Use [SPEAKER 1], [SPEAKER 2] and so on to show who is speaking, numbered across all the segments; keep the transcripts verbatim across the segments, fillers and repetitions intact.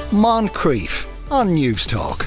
[SPEAKER 1] Moncrief on News Talk.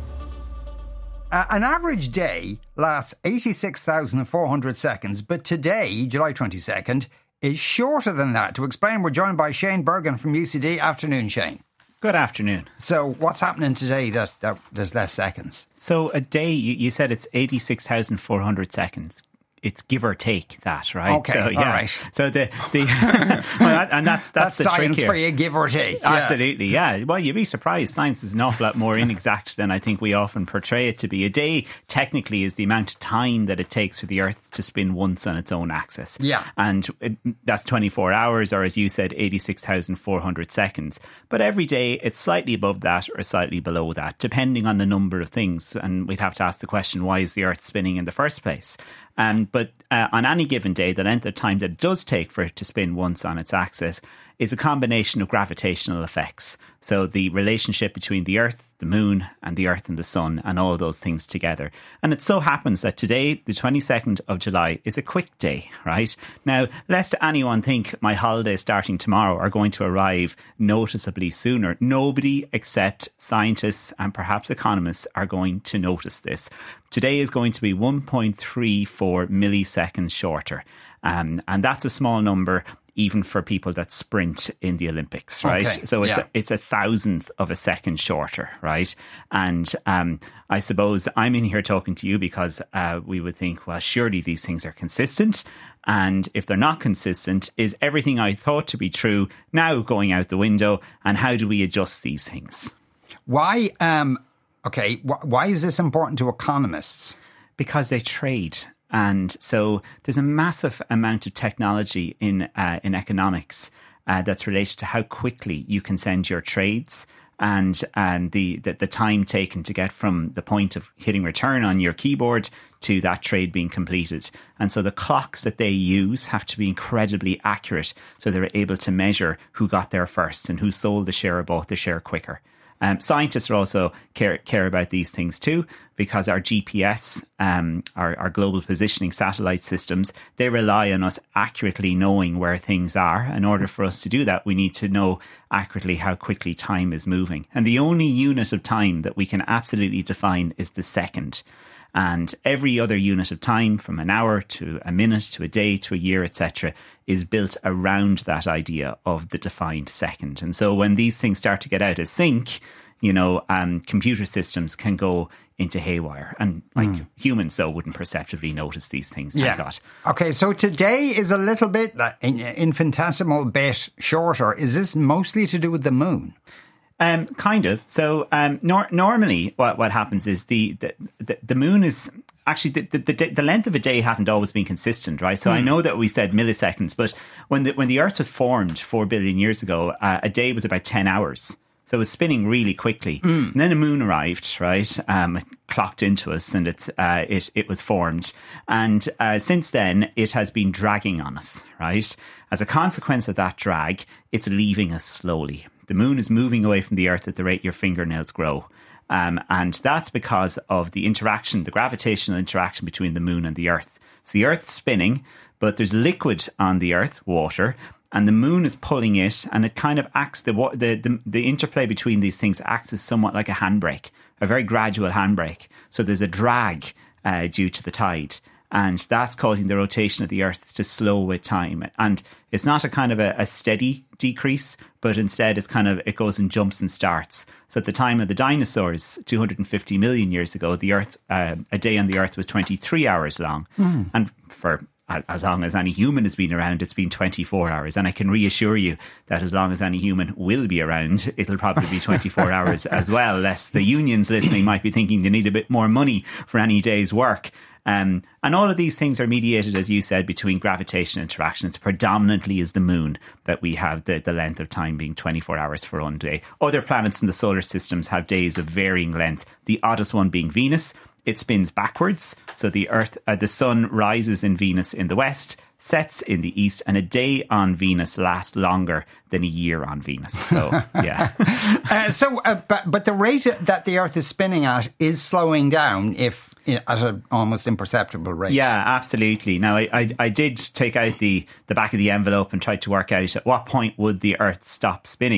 [SPEAKER 2] Uh, an average day lasts eighty-six thousand four hundred seconds, but today, July twenty-second, is shorter than that. To explain, we're joined by Shane Bergen from U C D. Afternoon, Shane.
[SPEAKER 3] Good afternoon.
[SPEAKER 2] So what's happening today that, that there's less seconds?
[SPEAKER 3] So a day, you, you said it's eighty-six thousand four hundred seconds. It's give or take that, right?
[SPEAKER 2] Okay,
[SPEAKER 3] so, yeah.
[SPEAKER 2] all right.
[SPEAKER 3] So the, the well, that, and that's that's,
[SPEAKER 2] That's
[SPEAKER 3] the
[SPEAKER 2] science
[SPEAKER 3] trick here.
[SPEAKER 2] for you, give or take. Yeah.
[SPEAKER 3] Absolutely, yeah. Well, you'd be surprised. Science is an awful lot more inexact than I think we often portray it to be. A day, technically, is the amount of time that it takes for the Earth to spin once on its own axis.
[SPEAKER 2] Yeah.
[SPEAKER 3] And it, that's twenty-four hours, or as you said, eighty-six thousand four hundred seconds. But every day, it's slightly above that or slightly below that, depending on the number of things. And we'd have to ask the question, why is the Earth spinning in the first place? Um, but uh, on any given day, the length of time that it does take for it to spin once on its axis is a combination of gravitational effects. So the relationship between the Earth, the Moon, and the Earth and the Sun, and all those things together. And it so happens that today, the twenty-second of July, is a quick day, right? Now, lest anyone think my holiday starting tomorrow are going to arrive noticeably sooner, nobody except scientists and perhaps economists are going to notice this. Today is going to be one point three four milliseconds shorter. Um, and that's a small number, even for people that sprint in the Olympics, right?
[SPEAKER 2] Okay,
[SPEAKER 3] so it's
[SPEAKER 2] yeah.
[SPEAKER 3] a, it's a thousandth of a second shorter, right? And um, I suppose I'm in here talking to you because uh, we would think, well, surely these things are consistent. And if they're not consistent, is everything I thought to be true now going out the window? And how do we adjust these things?
[SPEAKER 2] Why, um, okay, wh- why is this important to economists?
[SPEAKER 3] Because they trade. And so there's a massive amount of technology in uh, in economics uh, that's related to how quickly you can send your trades and um, the, the the time taken to get from the point of hitting return on your keyboard to that trade being completed. And so the clocks that they use have to be incredibly accurate, so they're able to measure who got there first and who sold the share or bought the share quicker. Um, scientists are also care care about these things too, because our G P S, um, our, our global positioning satellite systems, they rely on us accurately knowing where things are. In order for us to do that, we need to know accurately how quickly time is moving. And the only unit of time that we can absolutely define is the second. And every other unit of time, from an hour to a minute to a day to a year, et cetera, is built around that idea of the defined second. And so when these things start to get out of sync, you know, um, computer systems can go into haywire. And like mm. humans, though, wouldn't perceptibly notice these things, thank
[SPEAKER 2] yeah.
[SPEAKER 3] God.
[SPEAKER 2] Okay, so today is a little bit, uh, infinitesimal bit shorter. Is this mostly to do with the moon?
[SPEAKER 3] Um, kind of. So um, nor- normally what, what happens is the, the, the, the moon is... Actually, the, the, the length of a day hasn't always been consistent, right? So mm. I know that we said milliseconds, but when the, when the Earth was formed four billion years ago, uh, a day was about ten hours. So it was spinning really quickly. Mm. And then the moon arrived, right? Um, it clocked into us and it's, uh, it, it was formed. And uh, since then, it has been dragging on us, right? As a consequence of that drag, it's leaving us slowly. The moon is moving away from the Earth at the rate your fingernails grow. Um, and that's because of the interaction, the gravitational interaction between the moon and the Earth. So the Earth's spinning, but there's liquid on the Earth, water, and the moon is pulling it, and it kind of acts, the the the, the interplay between these things acts as somewhat like a handbrake, a very gradual handbrake. So there's a drag uh, due to the tide. And that's causing the rotation of the Earth to slow with time. And it's not a kind of a, a steady decrease, but instead it's kind of, it goes in jumps and starts. So at the time of the dinosaurs, two hundred fifty million years ago, the Earth, uh, a day on the Earth was twenty-three hours long. Mm. And for as long as any human has been around, it's been twenty-four hours. And I can reassure you that as long as any human will be around, it'll probably be twenty-four hours as well, lest the unions listening might be thinking they need a bit more money for any day's work. Um, and all of these things are mediated, as you said, between gravitation and interaction. It's predominantly is the moon that we have the, the length of time being twenty-four hours for one day. Other planets in the solar systems have days of varying length, the oddest one being Venus. It spins backwards. So the Earth, uh, the sun rises in Venus in the west, sets in the east, and a day on Venus lasts longer than a year on Venus. So, yeah.
[SPEAKER 2] uh, so, uh, but, but the rate that the Earth is spinning at is slowing down if at an almost imperceptible rate.
[SPEAKER 3] Yeah, absolutely. Now, I, I, I did take out the, the back of the envelope and tried to work out at what point would the Earth stop spinning.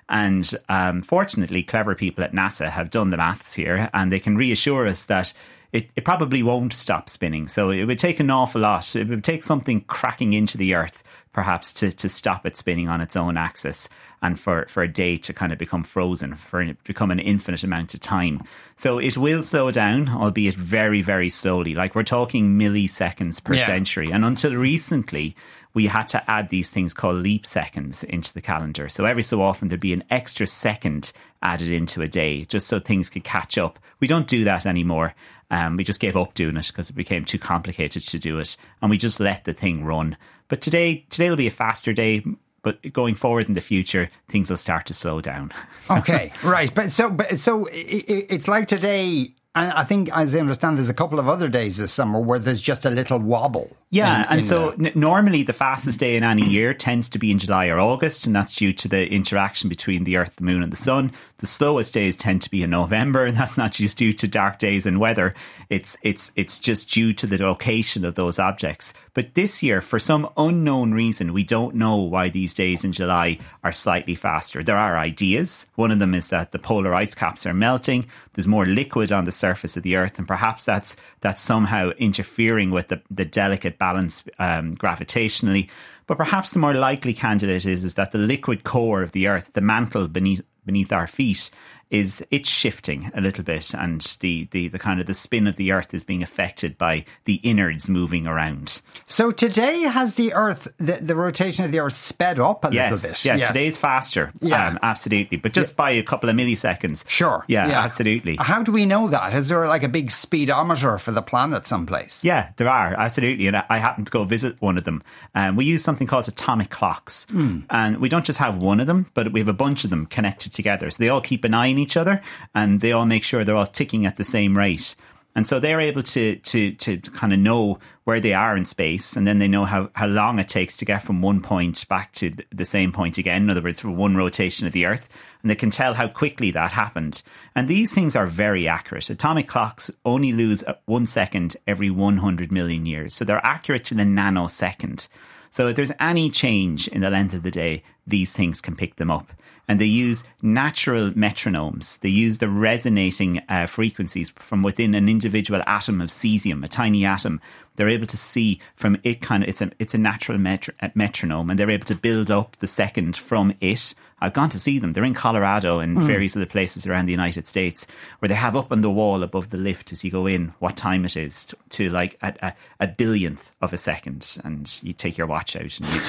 [SPEAKER 3] And um, fortunately, clever people at NASA have done the maths here, and they can reassure us that It, it probably won't stop spinning. So it would take an awful lot. It would take something cracking into the Earth, perhaps, to, to stop it spinning on its own axis, and for, for a day to kind of become frozen, for it to become an infinite amount of time. So it will slow down, albeit very, very slowly. Like, we're talking milliseconds per
[SPEAKER 2] Yeah.
[SPEAKER 3] century. And until recently, we had to add these things called leap seconds into the calendar. So every so often there'd be an extra second added into a day, just so things could catch up. We don't do that anymore. Um, we just gave up doing it because it became too complicated to do it, and we just let the thing run. But today, today will be a faster day. But going forward in the future, things will start to slow down.
[SPEAKER 2] Okay, right. But so, but so it, it's like today. And I think, as I understand, there's a couple of other days this summer where there's just a little wobble.
[SPEAKER 3] Yeah,
[SPEAKER 2] in,
[SPEAKER 3] and
[SPEAKER 2] in
[SPEAKER 3] so
[SPEAKER 2] the...
[SPEAKER 3] n- normally the fastest day in any year tends to be in July or August, and that's due to the interaction between the Earth, the Moon and the Sun. The slowest days tend to be in November, and that's not just due to dark days and weather. It's it's it's just due to the location of those objects. But this year, for some unknown reason, we don't know why these days in July are slightly faster. There are ideas. One of them is that the polar ice caps are melting. There's more liquid on the surface of the Earth, and perhaps that's that's somehow interfering with the, the delicate balance um, gravitationally. But perhaps the more likely candidate is, is that the liquid core of the Earth, the mantle beneath beneath our feet, is it's shifting a little bit, and the, the, the kind of the spin of the Earth is being affected by the innards moving around.
[SPEAKER 2] So today has the Earth, the, the rotation of the Earth sped up a
[SPEAKER 3] yes,
[SPEAKER 2] little bit?
[SPEAKER 3] Yeah,
[SPEAKER 2] yes,
[SPEAKER 3] today's faster.
[SPEAKER 2] Yeah.
[SPEAKER 3] Um, absolutely. But just yeah. by a couple of milliseconds.
[SPEAKER 2] Sure.
[SPEAKER 3] Yeah,
[SPEAKER 2] yeah,
[SPEAKER 3] absolutely.
[SPEAKER 2] How do we know that? Is there like a big speedometer for the planet someplace?
[SPEAKER 3] Yeah, there are, absolutely. And I, I happened to go visit one of them. Um, we use something called atomic clocks. Mm. And we don't just have one of them, but we have a bunch of them connected together. So they all keep an eye on each other, and they all make sure they're all ticking at the same rate. And so they're able to to to kind of know where they are in space, and then they know how, how long it takes to get from one point back to the same point again. In other words, for one rotation of the Earth. And they can tell how quickly that happened. And these things are very accurate. Atomic clocks only lose one second every one hundred million years. So they're accurate to the nanosecond. So if there's any change in the length of the day, these things can pick them up. And they use natural metronomes. They use the resonating uh, frequencies from within an individual atom of cesium, a tiny atom. They're able to see from it kind of, it's a, it's a natural metro, uh, metronome, and they're able to build up the second from it. I've gone to see them. They're in Colorado and mm. various other places around the United States, where they have up on the wall above the lift as you go in what time it is to, to like a, a, a billionth of a second, and you take your watch out. And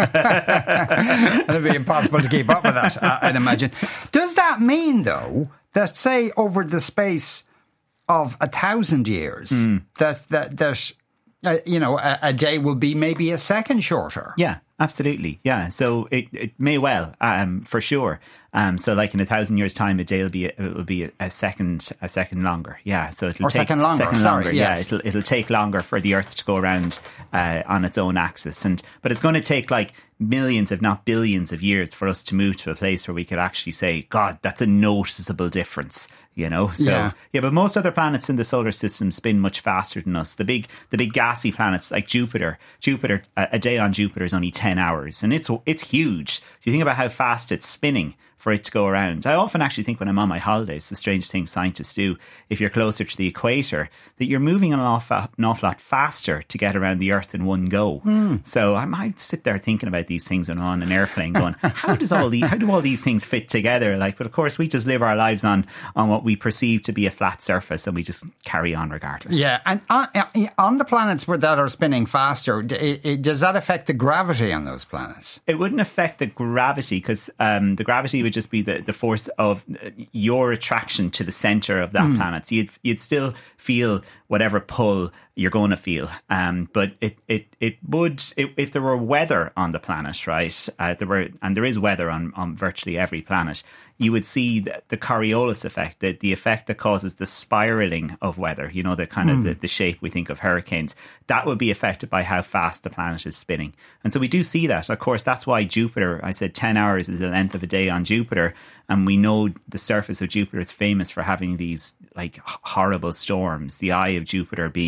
[SPEAKER 3] you
[SPEAKER 2] it'd be impossible to keep up with that, I'd imagine. Does that mean, though, that say over the space of a thousand years, mm. that that that uh, you know a, a day will be maybe a second shorter?
[SPEAKER 3] Yeah. Absolutely, yeah. So it, it may well, um, for sure. Um, so like in a thousand years' time, a day will be a, it will be a, a second a second longer. Yeah. So it'll
[SPEAKER 2] or
[SPEAKER 3] take
[SPEAKER 2] second longer.
[SPEAKER 3] Second
[SPEAKER 2] Sorry,
[SPEAKER 3] longer.
[SPEAKER 2] yes.
[SPEAKER 3] Yeah. It'll it'll take longer for the Earth to go around uh, on its own axis, and but it's going to take like millions, if not billions, of years for us to move to a place where we could actually say, God, that's a noticeable difference. You know, so
[SPEAKER 2] yeah.
[SPEAKER 3] yeah, but most other planets in the solar system spin much faster than us. The big, the big gassy planets like Jupiter, Jupiter, a, a day on Jupiter is only ten hours, and it's it's huge. So you think about how fast it's spinning for it to go around. I often actually think when I'm on my holidays, the strange thing scientists do, if you're closer to the equator, that you're moving an awful, an awful lot faster to get around the Earth in one go. Mm. So I might sit there thinking about these things when I'm on an airplane going, how does all these, how do all these things fit together? Like, but of course we just live our lives on, on what we perceive to be a flat surface, and we just carry on regardless.
[SPEAKER 2] Yeah. And on, on the planets that are spinning faster, does that affect the gravity on those planets?
[SPEAKER 3] It wouldn't affect the gravity, because um, the gravity would just be the, the force of your attraction to the center of that mm. planet. So you'd, you'd still feel whatever pull you're going to feel. Um, but it, it, it would, it, if there were weather on the planet, right, uh, there were, and there is weather on, on virtually every planet, you would see the, the Coriolis effect, the, the effect that causes the spiraling of weather, you know, the kind of mm. the, the shape we think of hurricanes, that would be affected by how fast the planet is spinning. And so we do see that. Of course, that's why Jupiter, I said ten hours is the length of a day on Jupiter. And we know the surface of Jupiter is famous for having these like horrible storms, the eye of Jupiter being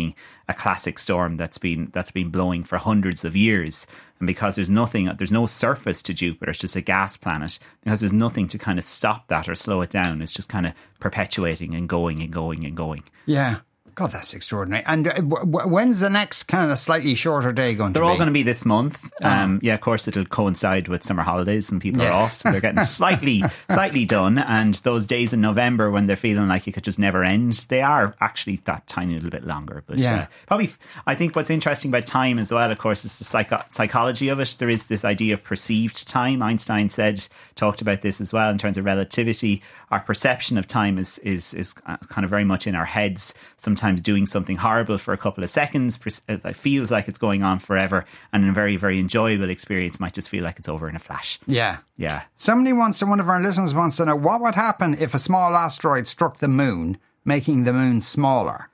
[SPEAKER 3] a classic storm that's been that's been blowing for hundreds of years. And because there's nothing, there's no surface to Jupiter, it's just a gas planet, because there's nothing to kind of stop that or slow it down, it's just kind of perpetuating and going and going and going.
[SPEAKER 2] Yeah. God, that's extraordinary. And uh, w- w- when's the next kind of slightly shorter day going
[SPEAKER 3] they're
[SPEAKER 2] to be?
[SPEAKER 3] They're all going to be this month.
[SPEAKER 2] Oh.
[SPEAKER 3] Um, yeah, of course, it'll coincide with summer holidays and people
[SPEAKER 2] yeah.
[SPEAKER 3] are off. So they're getting slightly slightly done. And those days in November when they're feeling like it could just never end, they are actually that tiny little bit longer. But
[SPEAKER 2] yeah.
[SPEAKER 3] uh, probably, I think what's interesting about time as well, of course, is the psycho- psychology of it. There is this idea of perceived time. Einstein said, talked about this as well in terms of relativity. Our perception of time is, is, is kind of very much in our heads. Sometimes doing something horrible for a couple of seconds it feels like it's going on forever, and a very, very enjoyable experience might just feel like it's over in a flash.
[SPEAKER 2] Yeah.
[SPEAKER 3] Yeah.
[SPEAKER 2] Somebody wants to, one of our listeners wants to know, what would happen if a small asteroid struck the moon, making the moon smaller?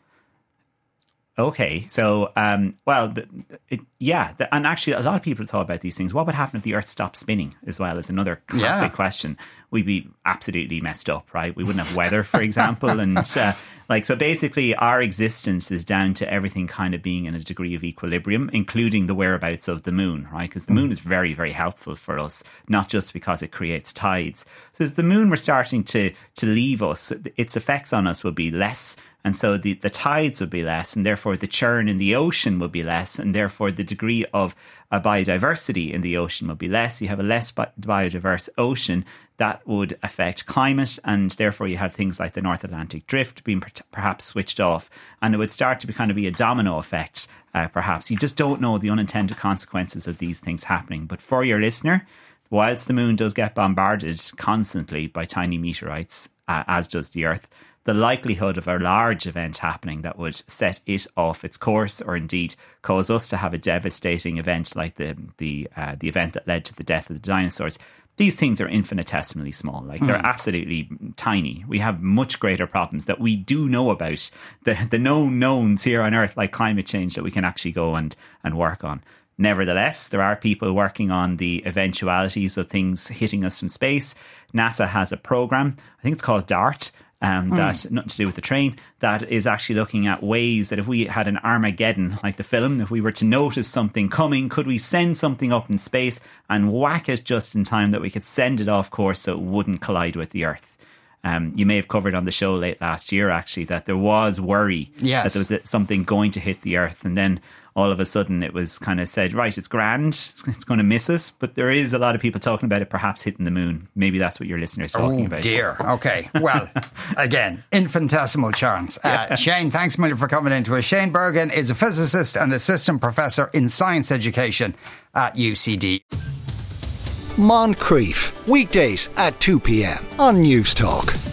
[SPEAKER 3] Okay, so, um, well, the, it, yeah, the, and actually a lot of people thought about these things. What would happen if the Earth stopped spinning as well is another classic
[SPEAKER 2] yeah.
[SPEAKER 3] question. We'd be absolutely messed up, right? We wouldn't have weather, for example. And uh, like, so basically our existence is down to everything kind of being in a degree of equilibrium, including the whereabouts of the moon, right? Because the moon is very, very helpful for us, not just because it creates tides. So if the moon were starting to, to leave us, its effects on us would be less. And so the, the tides would be less, and therefore the churn in the ocean would be less, and therefore the degree of uh, biodiversity in the ocean would be less. You have a less bi- biodiverse ocean, that would affect climate, and therefore you have things like the North Atlantic Drift being per- perhaps switched off, and it would start to be kind of be a domino effect, uh, perhaps. You just don't know the unintended consequences of these things happening. But for your listener, whilst the moon does get bombarded constantly by tiny meteorites, uh, as does the Earth, the likelihood of a large event happening that would set it off its course, or indeed cause us to have a devastating event like the the uh, the event that led to the death of the dinosaurs, these things are infinitesimally small. Like, they're mm. absolutely tiny. We have much greater problems that we do know about, the the known knowns here on Earth, like climate change, that we can actually go and and work on. Nevertheless, there are people working on the eventualities of things hitting us from space. NASA has a program, I think it's called DART, Um, mm. that nothing to do with the train, that is actually looking at ways that if we had an Armageddon, like the film, if we were to notice something coming, could we send something up in space and whack it just in time that we could send it off course so it wouldn't collide with the Earth? Um, you may have covered on the show late last year, actually, that there was worry
[SPEAKER 2] yes.
[SPEAKER 3] that there was something going to hit the Earth, and then all of a sudden it was kind of said, right, it's grand, it's, it's going to miss us, but there is a lot of people talking about it perhaps hitting the moon. Maybe that's what your listeners are talking
[SPEAKER 2] oh,
[SPEAKER 3] about.
[SPEAKER 2] Oh dear, okay. Well, again, infinitesimal chance. Uh, yeah. Shane, thanks a million for coming into us. Shane Bergin is a physicist and assistant professor in science education at U C D.
[SPEAKER 1] Moncrief, weekdays at two p.m. on News Talk.